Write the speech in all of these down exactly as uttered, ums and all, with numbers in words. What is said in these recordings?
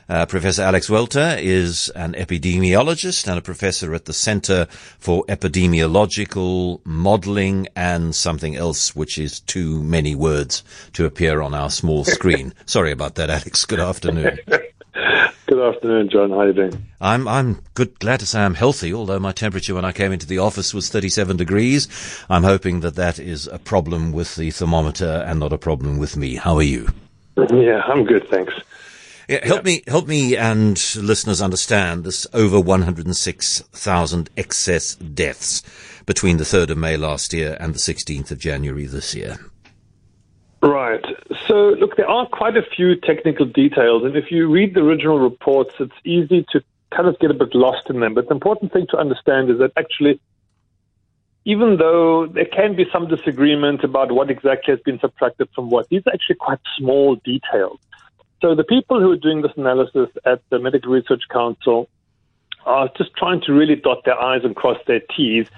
Uh, Professor Alex Welter is an epidemiologist and a professor at the Center for Epidemiological Modeling and something else, which is too many words to appear on our small screen. Sorry about that, Alex. Good afternoon. Good afternoon, John. How are you doing? I'm I'm good. Glad to say I'm healthy, although my temperature when I came into the office was thirty-seven degrees. I'm hoping that that is a problem with the thermometer and not a problem with me. How are you? Yeah, I'm good, thanks. Yeah, help yeah. me, help me and listeners understand this over one hundred six thousand excess deaths between the third of May last year and the sixteenth of January this year. Right. So, look, there are quite a few technical details, and if you read the original reports, it's easy to kind of get a bit lost in them. But the important thing to understand is that actually, even though there can be some disagreement about what exactly has been subtracted from what, these are actually quite small details. So the people who are doing this analysis at the Medical Research Council are just trying to really dot their I's and cross their T's.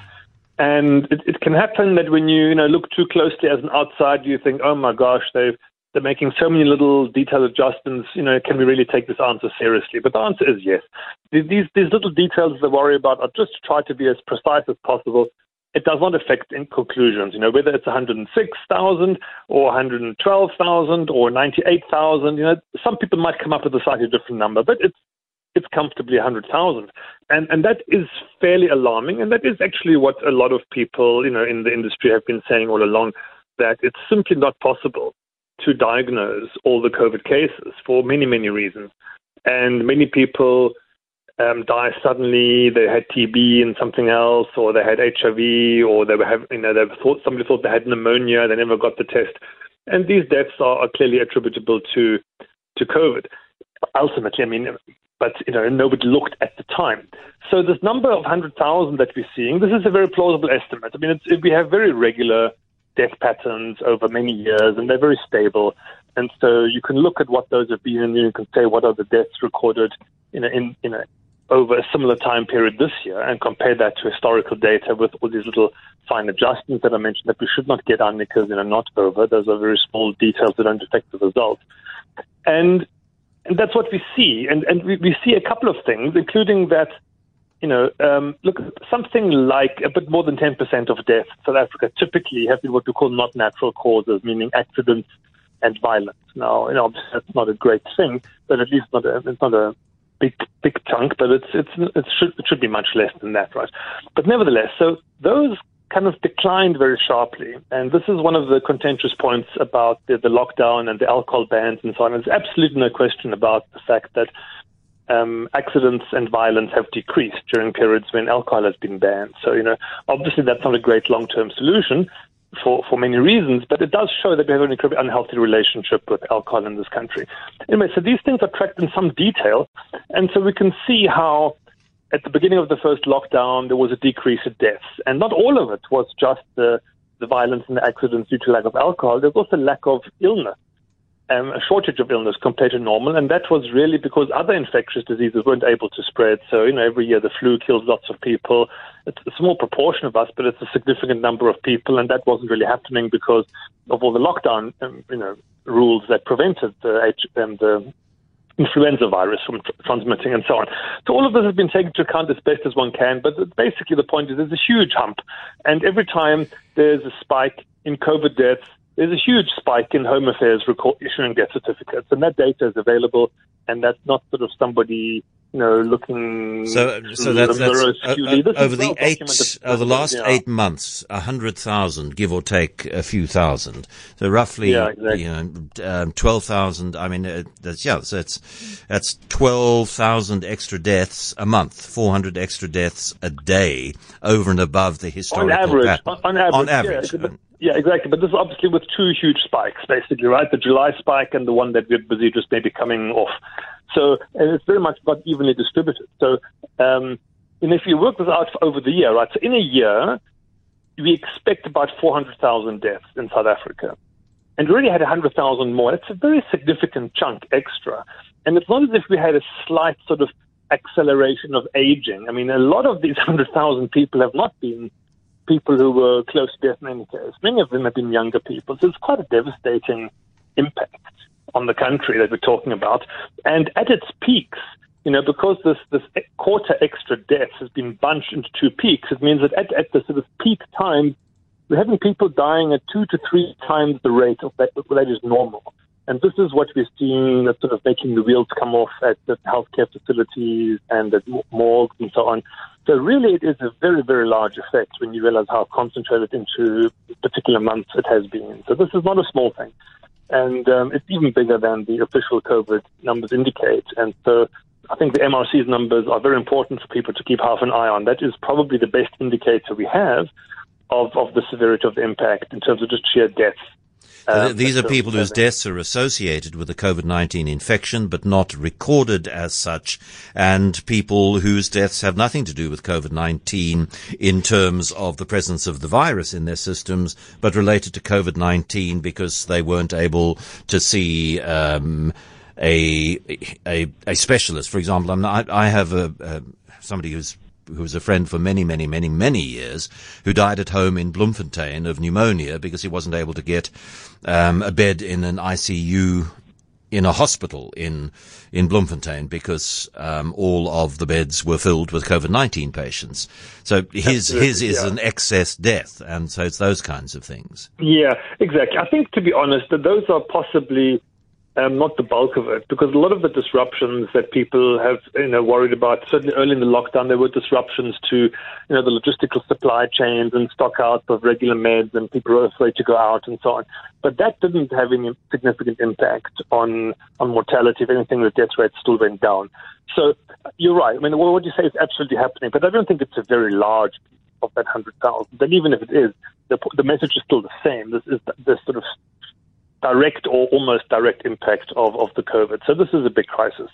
And it, it can happen that when you, you know, look too closely as an outsider, you think, oh my gosh, they've, they're making so many little detailed adjustments, you know, can we really take this answer seriously? But the answer is yes. These, these little details they worry about are just to try to be as precise as possible. It does not affect in conclusions, you know, whether it's one hundred six thousand or one hundred twelve thousand or ninety-eight thousand, you know, some people might come up with a slightly different number, but it's it's comfortably one hundred thousand. And and that is fairly alarming, and that is actually what a lot of people, you know, in the industry have been saying all along, that it's simply not possible to diagnose all the COVID cases for many, many reasons. And many people Um, die suddenly. They had T B and something else, or they had H I V, or they were have, you know, they thought somebody thought they had pneumonia. They never got the test, and these deaths are, are clearly attributable to to COVID. Ultimately, I mean, but you know, nobody looked at the time. So this number of one hundred thousand that we're seeing, this is a very plausible estimate. I mean, it's, we have very regular death patterns over many years, and they're very stable. And so you can look at what those have been, and you can say what are the deaths recorded, you know, in in a over a similar time period this year, and compare that to historical data with all these little fine adjustments that I mentioned that we should not get on because, you know, not over. Those are very small details that don't affect the result. And, and that's what we see. And, and we, we see a couple of things, including that, you know, um, look, something like a bit more than ten percent of deaths in South Africa typically have been what we call not natural causes, meaning accidents and violence. Now, you know, obviously that's not a great thing, but at least not a, it's not a big big chunk, but it's it's it should it should be much less than that, right? But nevertheless, so those kind of declined very sharply, and this is one of the contentious points about the, the lockdown and the alcohol bans and so on. There's absolutely no question about the fact that um, accidents and violence have decreased during periods when alcohol has been banned. So, you know, obviously that's not a great long-term solution for, for many reasons, but it does show that we have an incredibly unhealthy relationship with alcohol in this country. Anyway, so these things are tracked in some detail, and so we can see how at the beginning of the first lockdown there was a decrease in deaths, and not all of it was just the, the violence and the accidents due to lack of alcohol. There was also lack of illness, um, a shortage of illness compared to normal, and that was really because other infectious diseases weren't able to spread. So, you know, every year the flu kills lots of people. It's a small proportion of us, but it's a significant number of people, and that wasn't really happening because of all the lockdown, um, you know, rules that prevented the, H- um, the influenza virus from tr- transmitting and so on. So all of this has been taken into account as best as one can, but basically the point is there's a huge hump, and every time there's a spike in COVID deaths, there's a huge spike in Home Affairs record- issuing death certificates, and that data is available, and that's not sort of somebody, you know, looking. So, so that's, that's uh, uh, over the eight, over the last yeah. eight months, a hundred thousand, give or take a few thousand. So roughly, yeah, exactly. you know, um, twelve thousand. I mean, uh, that's yeah, so that's that's twelve thousand extra deaths a month, four hundred extra deaths a day, over and above the historical on average. pattern. On, on average, on average. Yeah, Yeah, exactly. But this is obviously with two huge spikes, basically, right? The July spike and the one that we're busy just maybe coming off. So, and it's very much not evenly distributed. So, um, and if you work this out for over the year, right? So in a year, we expect about four hundred thousand deaths in South Africa. And we already had one hundred thousand more. That's a very significant chunk extra. And it's not as if we had a slight sort of acceleration of aging. I mean, a lot of these one hundred thousand people have not been people who were close to death in any case. Many of them have been younger people. So it's quite a devastating impact. on the country that we're talking about. And at its peaks, you know, because this, this quarter extra deaths has been bunched into two peaks, it means that at, at the sort of peak time, we're having people dying at two to three times the rate of that, that is normal. And this is what we're seeing that's sort of making the wheels come off at the healthcare facilities and at malls and so on. So really it is a very, very large effect when you realize how concentrated into particular months it has been. So this is not a small thing. And um, it's even bigger than the official COVID numbers indicate. And so I think the M R C's numbers are very important for people to keep half an eye on. That is probably the best indicator we have of, of the severity of the impact in terms of just sheer deaths. Uh, These are people whose deaths are associated with the COVID nineteen infection, but not recorded as such, and people whose deaths have nothing to do with COVID nineteen in terms of the presence of the virus in their systems, but related to COVID nineteen because they weren't able to see um, a, a a specialist. For example, I'm not, I have a, a somebody who's who was a friend for many, many, many, many years, who died at home in Bloemfontein of pneumonia because he wasn't able to get um, a bed in an I C U in a hospital in in Bloemfontein because um, all of the beds were filled with COVID nineteen patients. So his Absolutely, his is yeah. an excess death, and so it's those kinds of things. Yeah, exactly. I think, to be honest, that those are possibly Um, not the bulk of it, because a lot of the disruptions that people have, you know, worried about, certainly early in the lockdown, there were disruptions to, you know, the logistical supply chains and stock outs of regular meds, and people were afraid to go out and so on. But that didn't have any significant impact on, on mortality. If anything, the death rate still went down. So you're right. I mean, what you say is absolutely happening, but I don't think it's a very large piece of that one hundred thousand. And even if it is, the, the message is still the same. This is this sort of direct or almost direct impact of, of the COVID. So this is a big crisis.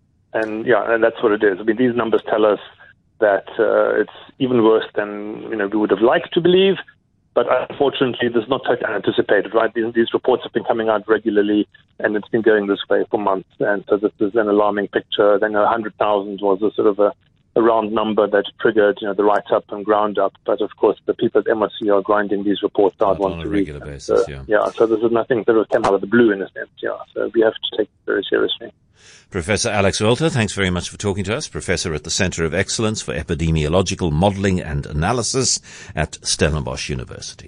And yeah, and that's what it is. I mean, these numbers tell us that uh, it's even worse than, you know, we would have liked to believe. But unfortunately, this is not totally unanticipated, right? These, these reports have been coming out regularly, and it's been going this way for months. And so this is an alarming picture. Then one hundred thousand was a sort of a, a round number that triggered, you know, the write-up and ground-up. But, of course, the people at M R C are grinding these reports out on once a a regular week. basis, so, yeah. Yeah, so this is nothing that came out of the blue, in a sense, yeah. So we have to take it very seriously. Professor Alex Welter, thanks very much for talking to us. Professor at the Centre of Excellence for Epidemiological Modelling and Analysis at Stellenbosch University.